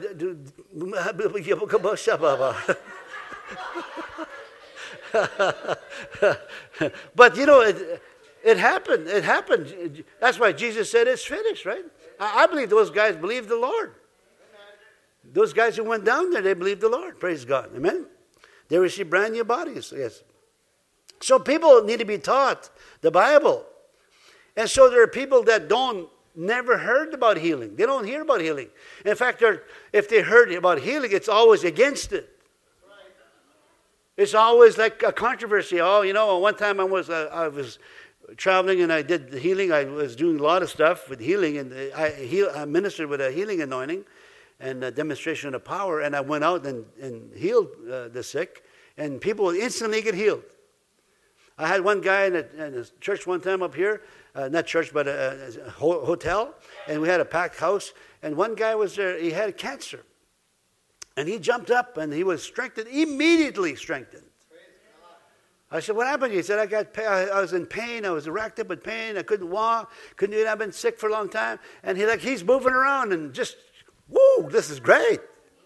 but you know, it, it happened. It happened. That's why Jesus said it's finished, right? I, I believe those guys believed the Lord. Those guys who went down there, they believed the Lord. Praise God. Amen. They received brand new bodies. Yes. So people need to be taught the Bible. And so there are people that don't, never heard about healing. They don't hear about healing. In fact, if they heard about healing, it's always against it. It's always like a controversy. Oh, you know, one time I was uh, I was traveling and I did the healing. I was doing a lot of stuff with healing, and I, heal, I ministered with a healing anointing and a demonstration of power. And I went out and, and healed uh, the sick, and people instantly get healed. I had one guy in a, in a church one time up here, uh, not church, but a, a hotel, and we had a packed house, and one guy was there, he had cancer. And he jumped up, and he was strengthened, immediately strengthened. I said, what happened? He said, I got, I was in pain, I was racked up with pain, I couldn't walk, couldn't do it, I've been sick for a long time. And he like, he's moving around, and just, whoo, this is great.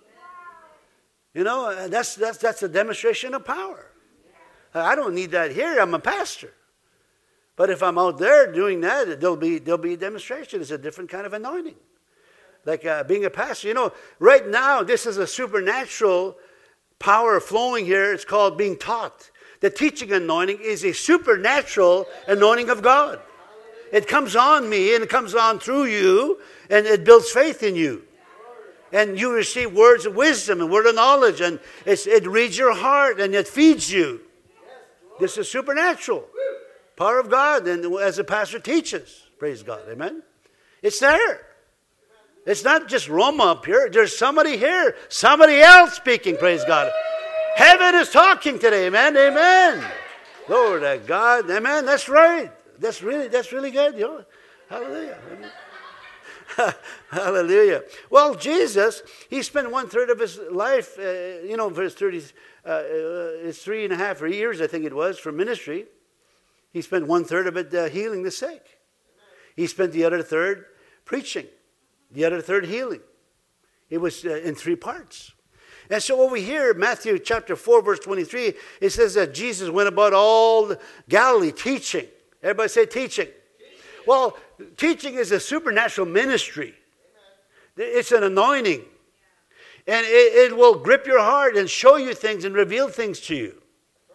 You know, that's, that's, that's a demonstration of power. I don't need that here. I'm a pastor. But if I'm out there doing that, there'll be there'll be a demonstration. It's a different kind of anointing. Like uh, being a pastor. You know, right now, this is a supernatural power flowing here. It's called being taught. The teaching anointing is a supernatural anointing of God. It comes on me and it comes on through you, and it builds faith in you. And you receive words of wisdom and word of knowledge, and it's, it reads your heart and it feeds you. This is supernatural. Power of God, and as the pastor teaches. Praise God. Amen. It's there. It's not just Roma up here. There's somebody here. Somebody else speaking. Praise God. Heaven is talking today. Amen. Amen. Glory to God. Amen. That's right. That's really, that's really good. You know? Hallelujah. Amen. Hallelujah. Well, Jesus, he spent one third of his life, uh, you know, verse thirty, uh, uh, it's three and a half years, I think it was, for ministry. He spent one third of it uh, healing the sick. He spent the other third preaching, the other third healing. It was uh, in three parts. And so over here, Matthew chapter four, verse twenty-three, it says that Jesus went about all Galilee teaching. Everybody say teaching. Well, teaching is a supernatural ministry. It's an anointing. And it, it will grip your heart and show you things and reveal things to you.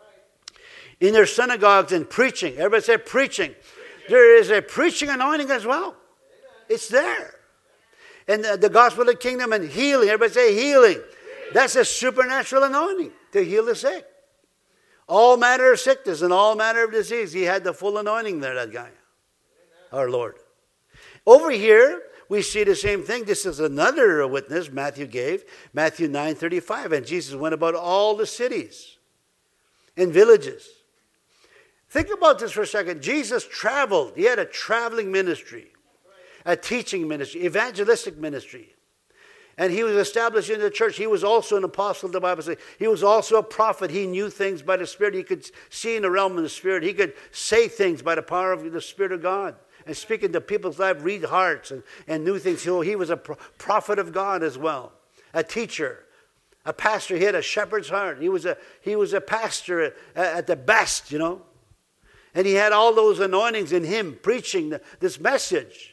In their synagogues and preaching. Everybody say preaching. There is a preaching anointing as well. It's there. And the, the gospel of the kingdom and healing. Everybody say healing. That's a supernatural anointing to heal the sick. All manner of sickness and all manner of disease. He had the full anointing there, that guy. Our Lord. Over here, we see the same thing. This is another witness Matthew gave. Matthew nine thirty-five. And Jesus went about all the cities and villages. Think about this for a second. Jesus traveled. He had a traveling ministry. A teaching ministry. Evangelistic ministry. And he was established in the church. He was also an apostle, the Bible says. He was also a prophet. He knew things by the Spirit. He could see in the realm of the Spirit. He could say things by the power of the Spirit of God. And speak into people's lives, read hearts, and, and knew things. So he was a pro- prophet of God as well. A teacher. A pastor. He had a shepherd's heart. He was a, he was a pastor at, at the best, you know. And he had all those anointings in him preaching the, this message.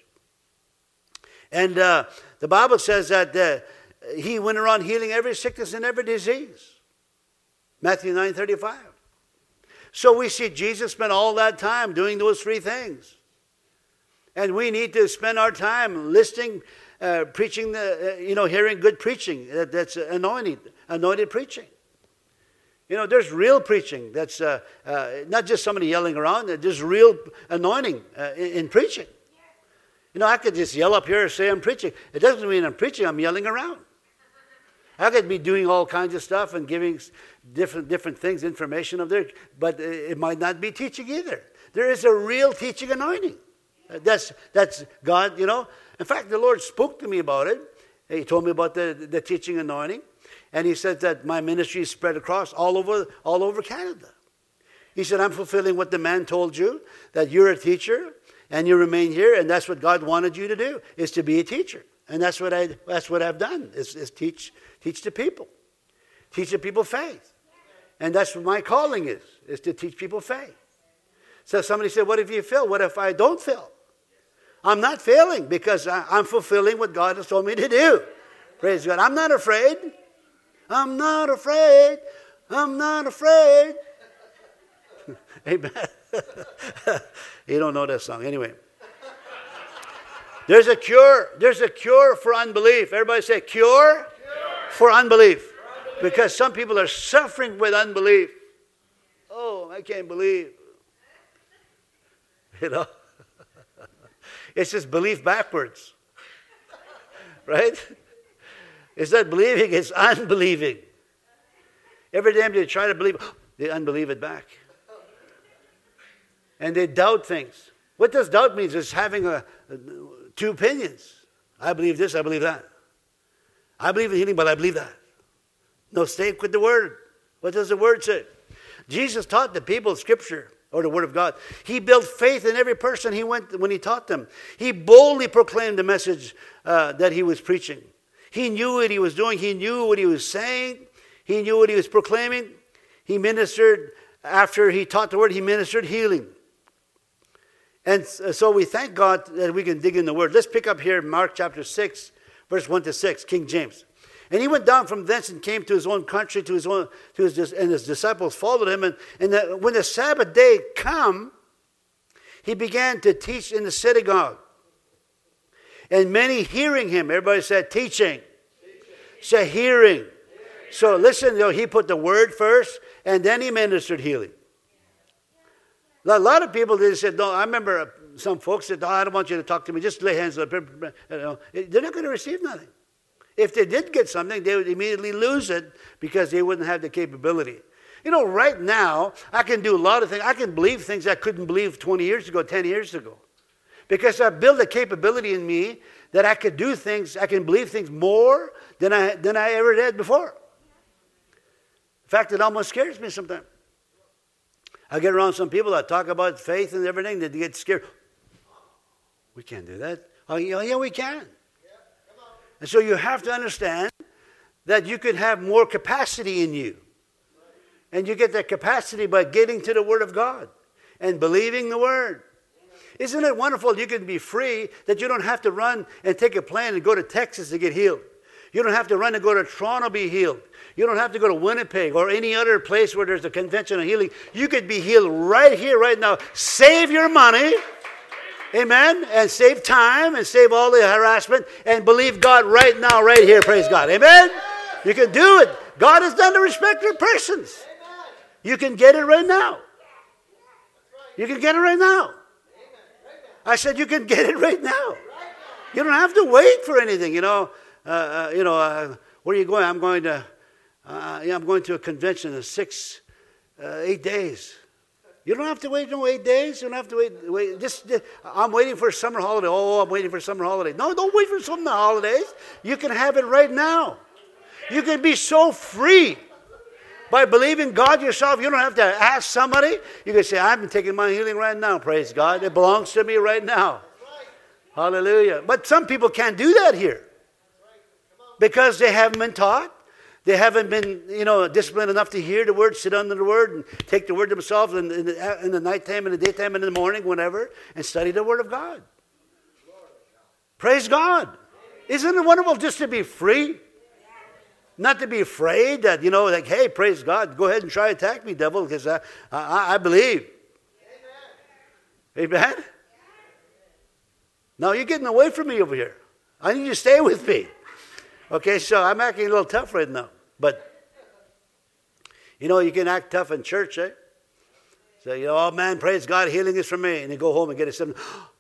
And uh, the Bible says that uh, he went around healing every sickness and every disease. Matthew nine thirty-five. So we see Jesus spent all that time doing those three things. And we need to spend our time listening, uh, preaching, the, uh, you know, hearing good preaching. That, that's anointed, anointed preaching. You know, there's real preaching. That's uh, uh, not just somebody yelling around. There's real anointing uh, in, in preaching. You know, I could just yell up here and say I'm preaching. It doesn't mean I'm preaching. I'm yelling around. I could be doing all kinds of stuff and giving different different things, information of there, but it might not be teaching either. There is a real teaching anointing. That's, that's God, you know. In fact, the Lord spoke to me about it. He told me about the, the teaching anointing. And he said that my ministry is spread across all over, all over Canada. He said, I'm fulfilling what the man told you, that you're a teacher and you remain here, and that's what God wanted you to do, is to be a teacher. And that's what, I, that's what I've done, is, is teach, teach the people. Teach the people faith. And that's what my calling is, is to teach people faith. So somebody said, what if you fail? What if I don't fail? I'm not failing because I, I'm fulfilling what God has told me to do. Praise God. I'm not afraid. I'm not afraid. I'm not afraid. Amen. You don't know that song. Anyway. There's a cure. There's a cure for unbelief. Everybody say cure, cure. For, unbelief. for unbelief. Because some people are suffering with unbelief. Oh, I can't believe. You know. It's just belief backwards. Right? It's not believing, it's unbelieving. Every time they try to believe, they unbelieve it back. And they doubt things. What does doubt mean? It's having a, a, two opinions. I believe this, I believe that. I believe in healing, but I believe that. No, stay with the Word. What does the Word say? Jesus taught the people Scripture, or the Word of God. He built faith in every person he went when he taught them. He boldly proclaimed the message uh, that he was preaching. He knew what he was doing. He knew what he was saying. He knew what he was proclaiming. He ministered, after he taught the Word, he ministered healing. And so we thank God that we can dig in the Word. Let's pick up here Mark chapter six, verse one to six, King James. And he went down from thence and came to his own country, to his own, to his, and his disciples followed him. And, and the, when the Sabbath day come, he began to teach in the synagogue. And many hearing him, everybody said teaching. Teaching. Say hearing. hearing. So listen, you know, he put the word first, and then he ministered healing. A lot of people, they said, no, I remember some folks said, oh, I don't want you to talk to me, just lay hands on them. You know, they're not going to receive nothing. If they did get something, they would immediately lose it because they wouldn't have the capability. You know, right now, I can do a lot of things. I can believe things I couldn't believe twenty years ago, ten years ago. Because I built a capability in me that I could do things, I can believe things more than I, than I ever did before. In fact, it almost scares me sometimes. I get around some people that talk about faith and everything, that they get scared. We can't do that. Oh, yeah, we can. And so you have to understand that you could have more capacity in you. And you get that capacity by getting to the Word of God and believing the Word. Isn't it wonderful you can be free, that you don't have to run and take a plane and go to Texas to get healed. You don't have to run and go to Toronto to be healed. You don't have to go to Winnipeg or any other place where there's a convention of healing. You could be healed right here, right now. Save your money. Amen. And save time and save all the harassment and believe God right now, right here. Praise God. Amen. You can do it. God has done the respect of persons. You can get it right now. You can get it right now. I said you can get it right now. You don't have to wait for anything. You know, uh, uh, you know, uh, where are you going? I'm going to, uh, yeah, I'm going to a convention in six, uh, eight days. You don't have to wait no eight days. You don't have to wait. wait. Just, just, I'm waiting for a summer holiday. Oh, I'm waiting for a summer holiday. No, don't wait for summer holidays. You can have it right now. You can be so free by believing God yourself. You don't have to ask somebody. You can say, I'm taking my healing right now. Praise God. It belongs to me right now. Hallelujah. But some people can't do that here because they haven't been taught. They haven't been, you know, disciplined enough to hear the Word, sit under the Word, and take the Word themselves in, in, the, in the nighttime, in the daytime, and in the morning, whenever, and study the Word of God. Praise God. Isn't it wonderful just to be free? Not to be afraid that, you know, like, hey, praise God, go ahead and try to attack me, devil, because I, I, I believe. Amen. Amen? No, you're getting away from me over here. I need you to stay with me. Okay, so I'm acting a little tough right now. But, you know, you can act tough in church, eh? Say, you know, oh, man, praise God, healing is for me. And you go home and get a symptom.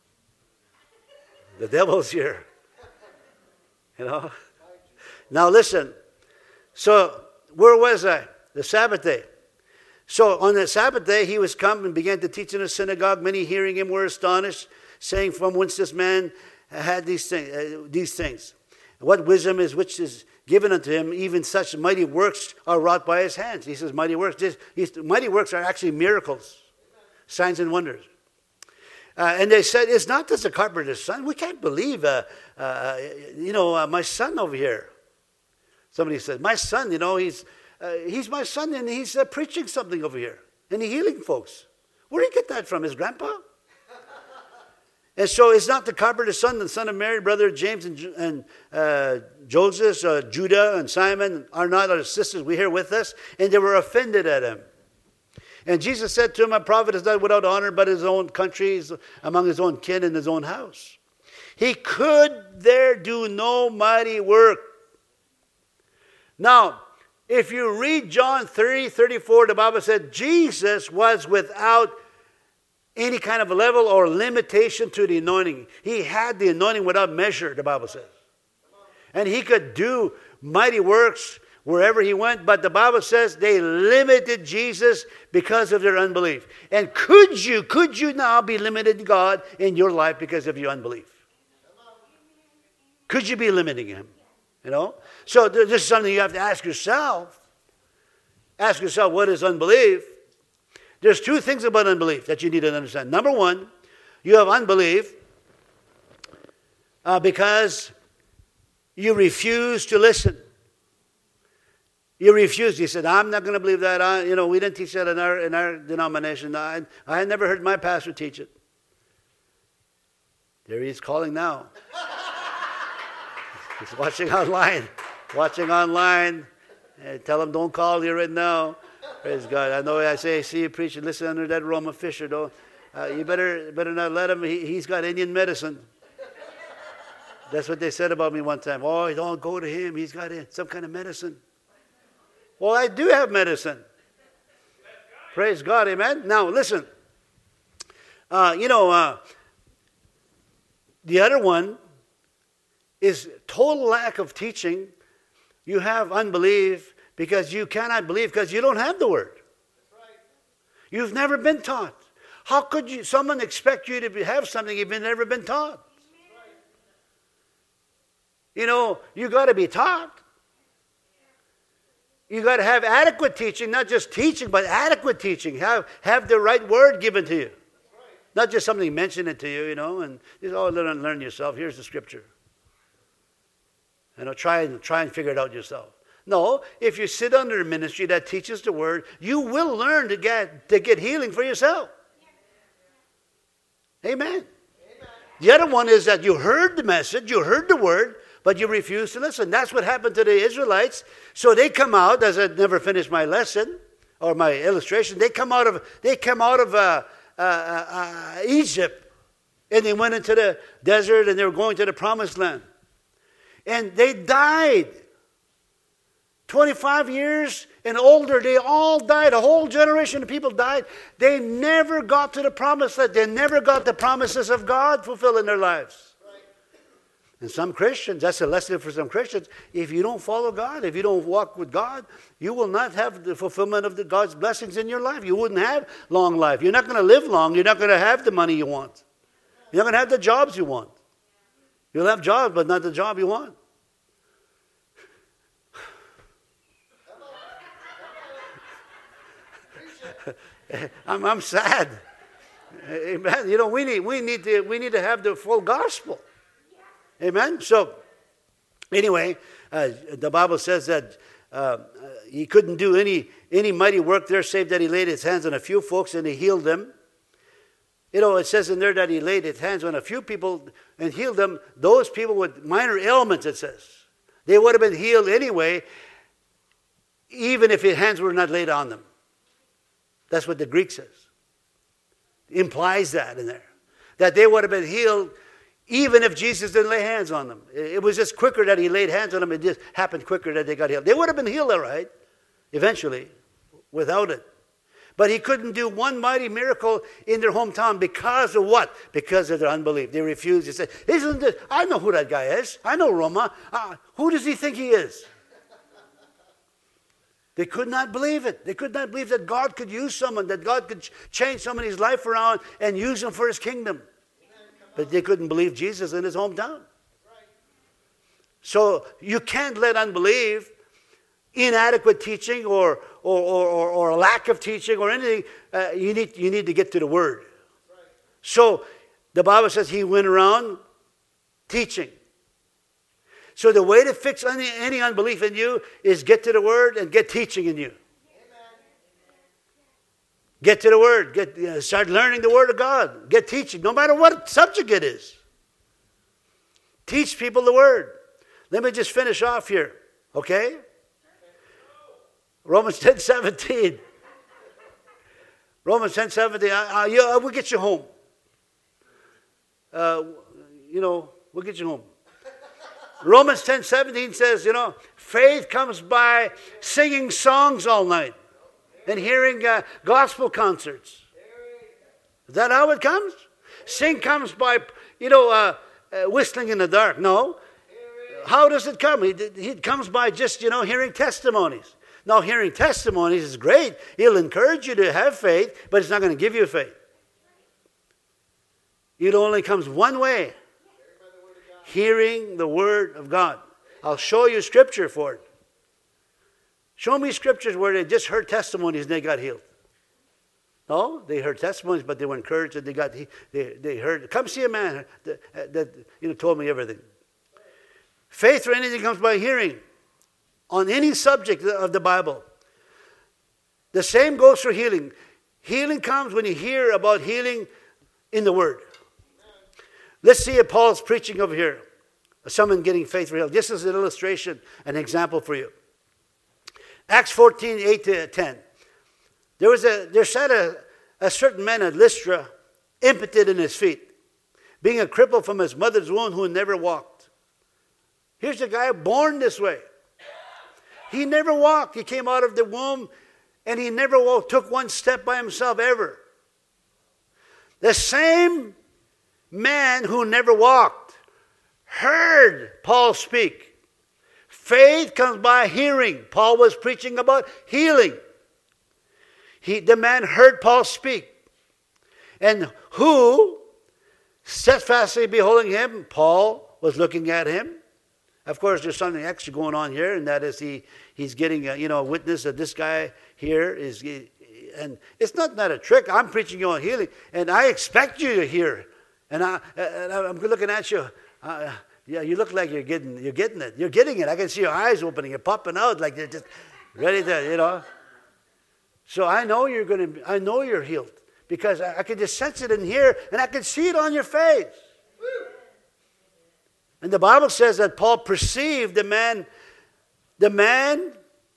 The devil's here. You know? Now, listen. So, where was I? The Sabbath day. So, on the Sabbath day, he was come and began to teach in the synagogue. Many hearing him were astonished, saying, from whence this man had these, thing, uh, these things. What wisdom is which is given unto him, even such mighty works are wrought by his hands. He says mighty works. This, these mighty works are actually miracles, signs and wonders. Uh, and they said, it's not just a carpenter's son. We can't believe, uh, uh, you know, uh, my son over here. Somebody said, my son, you know, he's uh, he's my son and he's uh, preaching something over here. And he's healing folks. Where did he get that from? His grandpa? And so it's not the carpenter's son, the son of Mary, brother James and, and uh, Joseph, uh, Judah and Simon are not our sisters we here with us. And they were offended at him. And Jesus said to him, a prophet is not without honor, but his own country, among his own kin and his own house. He could there do no mighty work. Now, if you read John thirty, thirty-four, the Bible said Jesus was without any kind of level or limitation to the anointing. He had the anointing without measure, the Bible says. And he could do mighty works wherever he went, but the Bible says they limited Jesus because of their unbelief. And could you, could you now be limited to God in your life because of your unbelief? Could you be limiting him? You know? So this is something you have to ask yourself. Ask yourself, what is unbelief? There's two things about unbelief that you need to understand. Number one, you have unbelief uh, because you refuse to listen. You refused. You said, I'm not going to believe that. I, you know, we didn't teach that in our, in our denomination. I, I had never heard my pastor teach it. There he is calling now. He's watching online. Watching online. And tell him, don't call you right now. Praise God. I know I say, see you preach and listen under that Roman Fisher. Don't, uh, you better, better not let him. He, he's got Indian medicine. That's what they said about me one time. Oh, don't go to him. He's got some kind of medicine. Well, I do have medicine. Praise God, amen. Now, listen. Uh, you know, uh, the other one is total lack of teaching. You have unbelief because you cannot believe because you don't have the word. You've never been taught. How could you, someone expect you to be, have something if you've never been taught? You know, you got to be taught. You got to have adequate teaching, not just teaching, but adequate teaching. Have, have the right word given to you. Not just something mentioned it to you, you know, and you just, oh, learn, learn yourself. Here's the scripture. You know, try and, try and figure it out yourself. No, if you sit under a ministry that teaches the word, you will learn to get, to get healing for yourself. Amen. Amen. The other one is that you heard the message, you heard the word, but you refuse to listen. That's what happened to the Israelites. So they come out, as I never finished my lesson or my illustration, they come out of they come out of uh, uh, uh, Egypt, and they went into the desert, and they were going to the promised land, and they died. twenty-five years and older, they all died. A whole generation of people died. They never got to the promised land. They never got the promises of God fulfilled in their lives. And some Christians, that's a lesson for some Christians. If you don't follow God, if you don't walk with God, you will not have the fulfillment of the God's blessings in your life. You wouldn't have long life. You're not going to live long. You're not going to have the money you want. You're not going to have the jobs you want. You'll have jobs, but not the job you want. I'm, I'm sad. Amen. You know, we need we need to we need to have the full gospel. Amen. So, anyway, uh, the Bible says that uh, he couldn't do any any mighty work there, save that he laid his hands on a few folks and he healed them. You know, it says in there that he laid his hands on a few people and healed them. Those people with minor ailments, it says, they would have been healed anyway, even if his hands were not laid on them. That's what the Greek says. It implies that in there. That they would have been healed even if Jesus didn't lay hands on them. It was just quicker that he laid hands on them. It just happened quicker that they got healed. They would have been healed, all right, eventually, without it. But he couldn't do one mighty miracle in their hometown because of what? Because of their unbelief. They refused. They said, isn't this, I know who that guy is. I know Roma. Uh, who does he think he is? They could not believe it. They could not believe that God could use someone, that God could change somebody's life around and use them for his kingdom. but they couldn't believe Jesus in his hometown. So you can't let unbelief, inadequate teaching, or or or, or, or a lack of teaching or anything. Uh, you need you need to get to the Word. So the Bible says he went around teaching. So the way to fix any, any unbelief in you is get to the Word and get teaching in you. Get to the Word. Get you know, start learning the Word of God. Get teaching, no matter what subject it is. Teach people the Word. Let me just finish off here, okay? Romans ten seventeen. Romans ten seventeen. I, I, I, we'll get you home. Uh, you know, we'll get you home. Romans ten seventeen says, you know, faith comes by singing songs all night and hearing uh, gospel concerts. Is that how it comes? Sing comes by, you know, uh, uh, whistling in the dark. No. How does it come? It, it comes by just, you know, hearing testimonies. Now, hearing testimonies is great. It'll encourage you to have faith, but it's not going to give you faith. It only comes one way. Hearing the Word of God. I'll show you scripture for it. Show me scriptures where they just heard testimonies and they got healed. No, they heard testimonies, but they were encouraged and they got they they heard. Come see a man that, that you know told me everything. Faith for anything comes by hearing. On any subject of the Bible. The same goes for healing. Healing comes when you hear about healing in the Word. Let's see if Paul's preaching over here. Someone getting faith for healing. This is an illustration, an example for you. Acts fourteen, eight to ten. There was a there sat a, a certain man at Lystra, impotent in his feet, being a cripple from his mother's womb who never walked. Here's a guy born this way. He never walked. He came out of the womb and he never walked, took one step by himself ever. The same man who never walked heard Paul speak. Faith comes by hearing. Paul was preaching about healing. He, the man heard Paul speak. And who, steadfastly beholding him, Paul was looking at him. Of course, there's something extra going on here, and that is he he's getting a, you know, a witness that this guy here is, and it's not, not a trick. I'm preaching you on healing, and I expect you to hear. And, I, and I'm looking at you. Uh, yeah, you look like you're getting you're getting it. You're getting it. I can see your eyes opening. You're popping out like you're just ready to, you know. So I know you're going to. I know you're healed because I, I can just sense it in here, and I can see it on your face. And the Bible says that Paul perceived the man, the man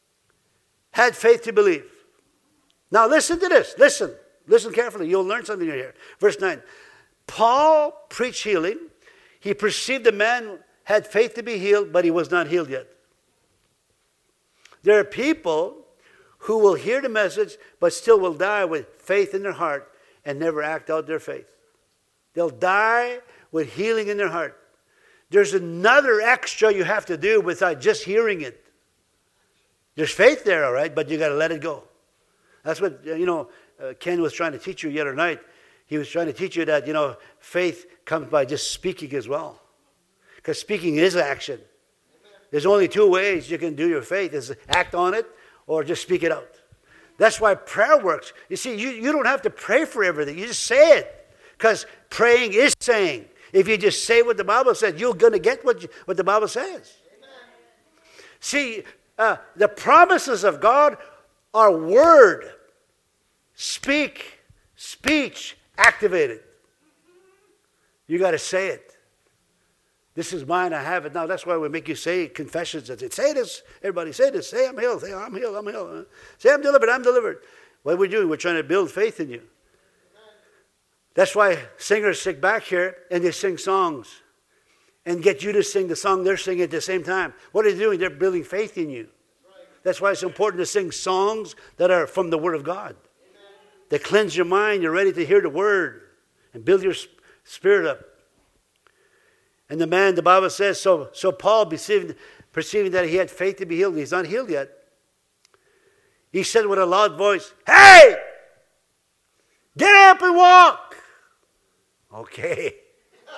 had faith to believe. Now listen to this. Listen. Listen carefully. You'll learn something here. Verse nine. Paul preached healing. He perceived the man had faith to be healed, but he was not healed yet. There are people who will hear the message, but still will die with faith in their heart and never act out their faith. They'll die with healing in their heart. There's another extra you have to do without just hearing it. There's faith there, all right, but you got to let it go. That's what, you know, uh, Ken was trying to teach you the other night. He was trying to teach you that, you know, faith comes by just speaking as well. Because speaking is action. There's only two ways you can do your faith, is act on it or just speak it out. That's why prayer works. You see, you, you don't have to pray for everything. You just say it. Because praying is saying. If you just say what the Bible says, you're going to get what, you, what the Bible says. Amen. See, uh, the promises of God are word, speak, speech, activated. You got to say it. This is mine, I have it now. That's why we make you say confessions. Say this, everybody say this. Say I'm healed. Say I'm healed, I'm healed. Say I'm delivered, I'm delivered. What are we doing? We're trying to build faith in you. That's why singers sit back here and they sing songs and get you to sing the song they're singing at the same time. What are they doing? They're building faith in you. That's why it's important to sing songs that are from the Word of God. They cleanse your mind. You're ready to hear the Word and build your spirit up. And the man, the Bible says, so, so Paul, perceiving, perceiving that he had faith to be healed, he's not healed yet. He said with a loud voice, "Hey! Get up and walk!" Okay.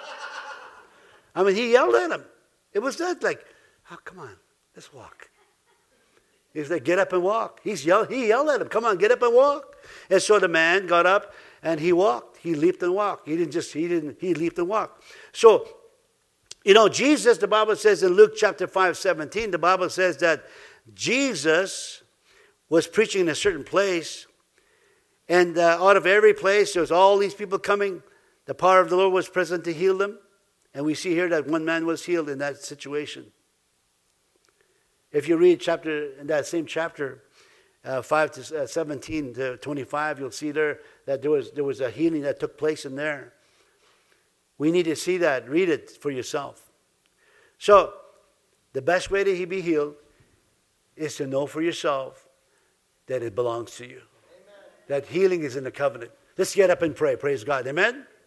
I mean, he yelled at him. It was that like, oh, come on, let's walk. He said, get up and walk. He's yell, he yelled at him, come on, get up and walk. And so the man got up and he walked. He leaped and walked. He didn't just, he didn't, he leaped and walked. So, you know, Jesus, the Bible says in Luke chapter five, seventeen, the Bible says that Jesus was preaching in a certain place. And uh, out of every place, there was all these people coming. The power of the Lord was present to heal them. And we see here that one man was healed in that situation. If you read chapter in that same chapter, uh, five to seventeen to twenty-five, you'll see there that there was there was a healing that took place in there. We need to see that. Read it for yourself. So, the best way to be healed is to know for yourself that it belongs to you. Amen. That healing is in the covenant. Let's get up and pray. Praise God. Amen.